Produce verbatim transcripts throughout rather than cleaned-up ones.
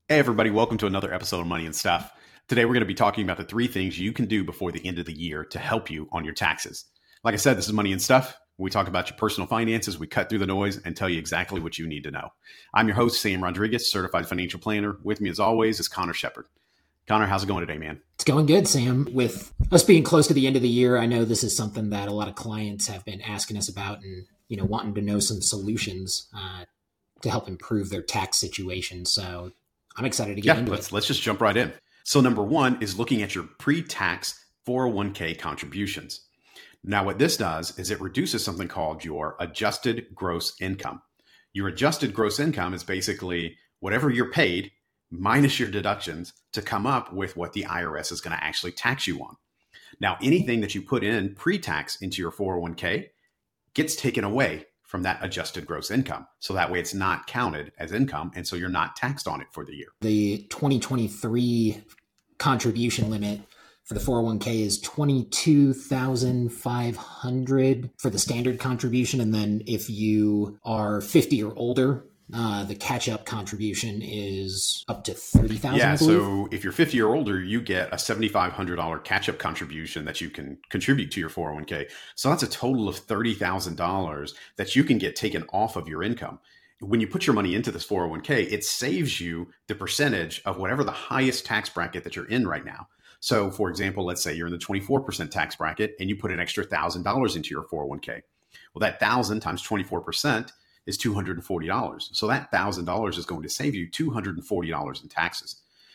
Hey, everybody, welcome to another episode of Money and Stuff. Today, we're going to be talking about the three things you can do before the end of the year to help you on your taxes. Like I said, this is Money and Stuff. We talk about your personal finances, we cut through the noise and tell you exactly what you need to know. I'm your host, Sam Rodriguez, certified financial planner. With me, as always, is Connor Shepard. Connor, how's it going today, man? It's going good, Sam. With us being close to the end of the year, I know this is something that a lot of clients have been asking us about and, you know, wanting to know some solutions uh, to help improve their tax situation. So I'm excited to get yeah, into let's, it. Let's just jump right in. So number one is looking at your pre-tax four oh one k contributions. Now, what this does is it reduces something called your adjusted gross income. Your adjusted gross income is basically whatever you're paid minus your deductions to come up with what the I R S is going to actually tax you on. Now, anything that you put in pre-tax into your four oh one k gets taken away from that adjusted gross income. So that way it's not counted as income. And so you're not taxed on it for the year. The twenty twenty-three contribution limit for the four oh one k is twenty-two thousand five hundred dollars for the standard contribution. And then if you are fifty or older, uh, the catch-up contribution is up to thirty thousand dollars. Yeah, so if you're fifty or older, you get a seven thousand five hundred dollars catch-up contribution that you can contribute to your four oh one k. So that's a total of thirty thousand dollars that you can get taken off of your income. When you put your money into this four oh one k, it saves you the percentage of whatever the highest tax bracket that you're in right now. So for example, let's say you're in the twenty-four percent tax bracket and you put an extra one thousand dollars into your four oh one k. Well, that one thousand times twenty-four percent is two hundred forty dollars. So that one thousand dollars is going to save you two hundred forty dollars in taxes.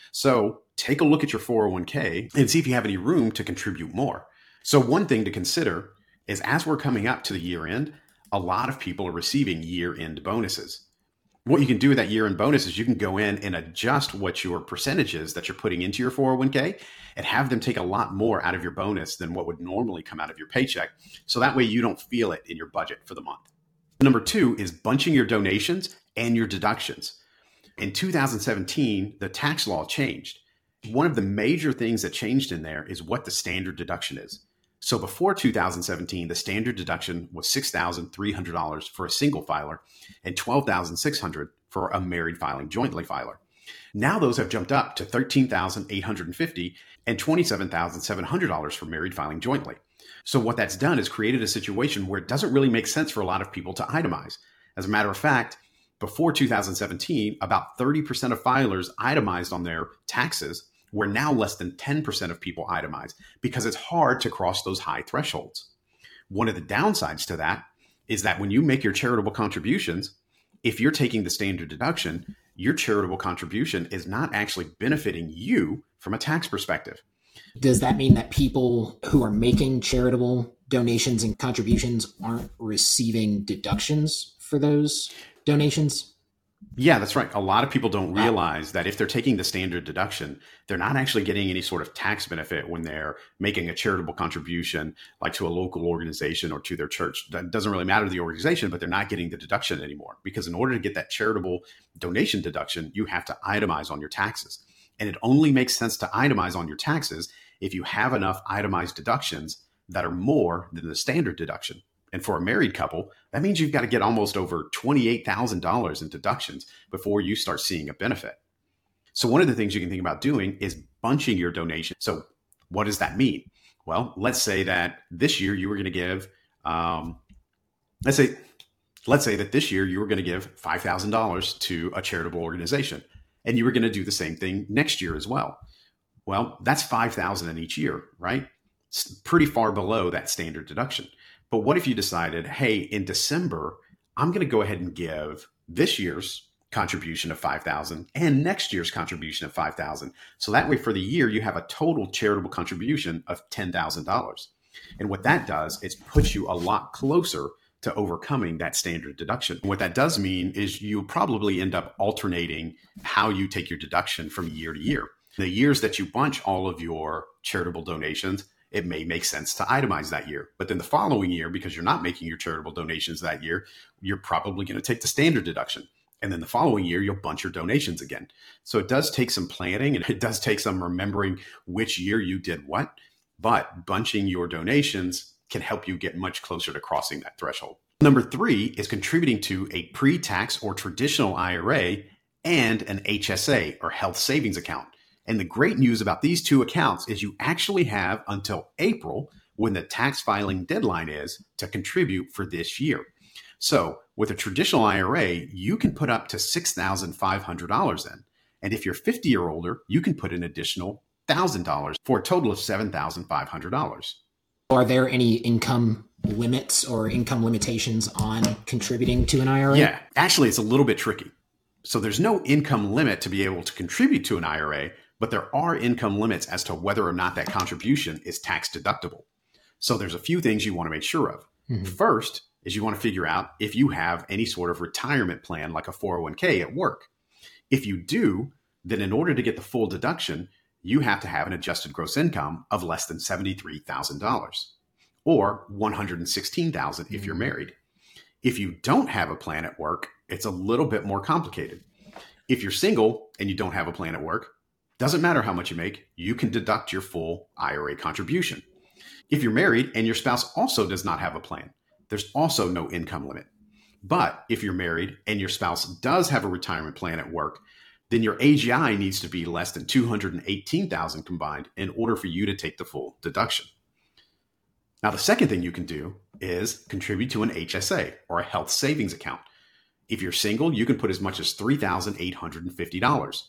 So take a look at your four oh one k and see if you have any room to contribute more. So one thing to consider is as we're coming up to the year end, a lot of people are receiving year-end bonuses. What you can do with that year-end bonus is you can go in and adjust what your percentages that you're putting into your four oh one k and have them take a lot more out of your bonus than what would normally come out of your paycheck. So that way you don't feel it in your budget for the month. Number two is bunching your donations and your deductions. In two thousand seventeen, the tax law changed. One of the major things that changed in there is what the standard deduction is. So before two thousand seventeen, the standard deduction was six thousand three hundred dollars for a single filer and twelve thousand six hundred dollars for a married filing jointly filer. Now those have jumped up to thirteen thousand eight hundred fifty dollars and twenty-seven thousand seven hundred dollars for married filing jointly. So what that's done is created a situation where it doesn't really make sense for a lot of people to itemize. As a matter of fact, before two thousand seventeen, about thirty percent of filers itemized on their taxes, where now less than ten percent of people itemize because it's hard to cross those high thresholds. One of the downsides to that is that when you make your charitable contributions, if you're taking the standard deduction, your charitable contribution is not actually benefiting you from a tax perspective. Does that mean that people who are making charitable donations and contributions aren't receiving deductions for those donations? Yeah, that's right. A lot of people don't realize that if they're taking the standard deduction, they're not actually getting any sort of tax benefit when they're making a charitable contribution, like to a local organization or to their church. That doesn't really matter to the organization, but they're not getting the deduction anymore. Because in order to get that charitable donation deduction, you have to itemize on your taxes. And it only makes sense to itemize on your taxes if you have enough itemized deductions that are more than the standard deduction. And for a married couple, that means you've got to get almost over twenty-eight thousand dollars in deductions before you start seeing a benefit. So one of the things you can think about doing is bunching your donation. So what does that mean? Well, let's say that this year you were going to give, um, let's say, let's say that this year you were going to give five thousand dollars to a charitable organization, and you were going to do the same thing next year as well. Well, that's five thousand dollars in each year, right? It's pretty far below that standard deduction. But what if you decided, hey, in December, I'm going to go ahead and give this year's contribution of five thousand dollars and next year's contribution of five thousand dollars. So that way for the year, you have a total charitable contribution of ten thousand dollars. And what that does is puts you a lot closer to overcoming that standard deduction. And what that does mean is you probably end up alternating how you take your deduction from year to year. The years that you bunch all of your charitable donations, it may make sense to itemize that year. But then the following year, because you're not making your charitable donations that year, you're probably going to take the standard deduction. And then the following year, you'll bunch your donations again. So it does take some planning and it does take some remembering which year you did what. But bunching your donations can help you get much closer to crossing that threshold. Number three is contributing to a pre-tax or traditional I R A and an H S A or health savings account. And the great news about these two accounts is you actually have until April, when the tax filing deadline is, to contribute for this year. So with a traditional I R A, you can put up to six thousand five hundred dollars in. And if you're fifty or older, you can put an additional one thousand dollars for a total of seven thousand five hundred dollars. Are there any income limits or income limitations on contributing to an I R A? Yeah, actually, it's a little bit tricky. So there's no income limit to be able to contribute to an I R A, but there are income limits as to whether or not that contribution is tax deductible. So there's a few things you want to make sure of. Mm-hmm. First is you want to figure out if you have any sort of retirement plan like a four oh one k at work. If you do, then in order to get the full deduction, you have to have an adjusted gross income of less than seventy-three thousand dollars or one hundred sixteen thousand dollars if you're married. If you don't have a plan at work, it's a little bit more complicated. If you're single and you don't have a plan at work, doesn't matter how much you make, you can deduct your full I R A contribution. If you're married and your spouse also does not have a plan, there's also no income limit. But if you're married and your spouse does have a retirement plan at work, then your A G I needs to be less than two hundred eighteen thousand dollars combined in order for you to take the full deduction. Now, the second thing you can do is contribute to an H S A or a health savings account. If you're single, you can put as much as three thousand eight hundred fifty dollars.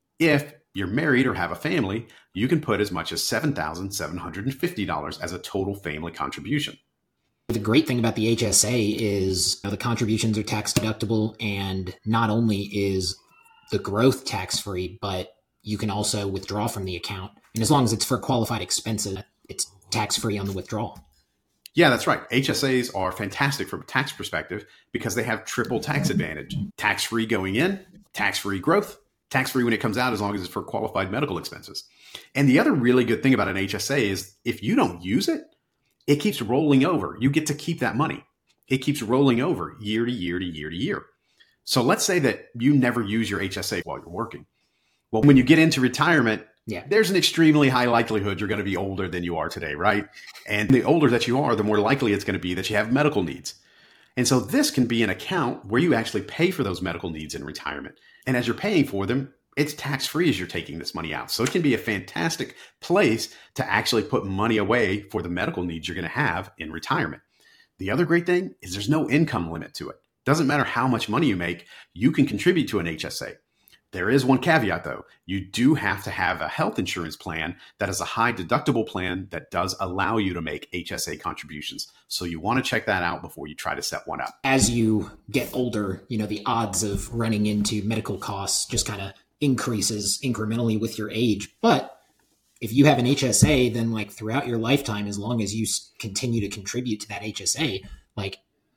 If you're married or have a family, you can put as much as seven thousand seven hundred fifty dollars as a total family contribution. The great thing about the H S A is the contributions are tax deductible, and not only is the growth tax-free, but you can also withdraw from the account. And as long as it's for qualified expenses, it's tax-free on the withdrawal. Yeah, that's right. H S As are fantastic from a tax perspective because they have triple tax advantage. Tax-free going in, tax-free growth, tax-free when it comes out as long as it's for qualified medical expenses. And the other really good thing about an H S A is if you don't use it, it keeps rolling over. You get to keep that money. It keeps rolling over year to year to year to year. So let's say that you never use your H S A while you're working. Well, when you get into retirement, yeah, there's an extremely high likelihood you're going to be older than you are today, right? And the older that you are, the more likely it's going to be that you have medical needs. And so this can be an account where you actually pay for those medical needs in retirement. And as you're paying for them, it's tax-free as you're taking this money out. So it can be a fantastic place to actually put money away for the medical needs you're going to have in retirement. The other great thing is there's no income limit to it. Doesn't matter how much money you make, you can contribute to an H S A. There is one caveat though. You do have to have a health insurance plan that is a high deductible plan that does allow you to make H S A contributions. So you want to check that out before you try to set one up. As you get older, you know, the odds of running into medical costs just kind of increases incrementally with your age. But if you have an H S A, then like throughout your lifetime, as long as you continue to contribute to that H S A, like,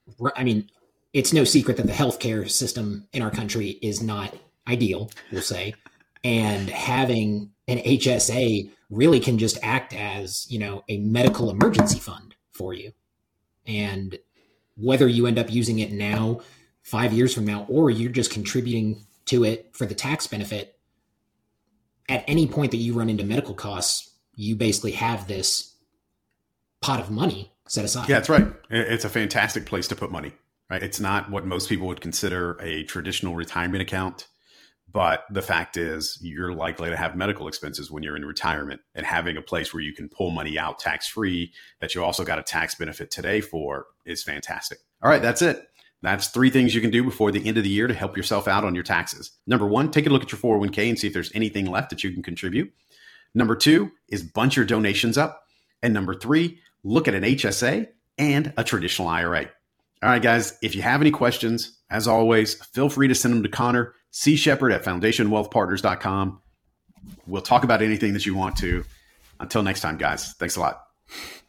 I mean, it's no secret that the healthcare system in our country is not ideal, we'll say. And having an H S A really can just act as, you know, a medical emergency fund for you. And whether you end up using it now, five years from now, or you're just contributing to it for the tax benefit, at any point that you run into medical costs, you basically have this pot of money set aside. Yeah, that's right. It's a fantastic place to put money, right? It's not what most people would consider a traditional retirement account. But the fact is, you're likely to have medical expenses when you're in retirement, and having a place where you can pull money out tax-free that you also got a tax benefit today for is fantastic. All right, that's it. That's three things you can do before the end of the year to help yourself out on your taxes. Number one, take a look at your four oh one k and see if there's anything left that you can contribute. Number two is bunch your donations up. And number three, look at an H S A and a traditional I R A. All right, guys, if you have any questions, as always, feel free to send them to Connor, C. Shepard at foundation wealth partners dot com. We'll talk about anything that you want to. Until next time, guys, thanks a lot.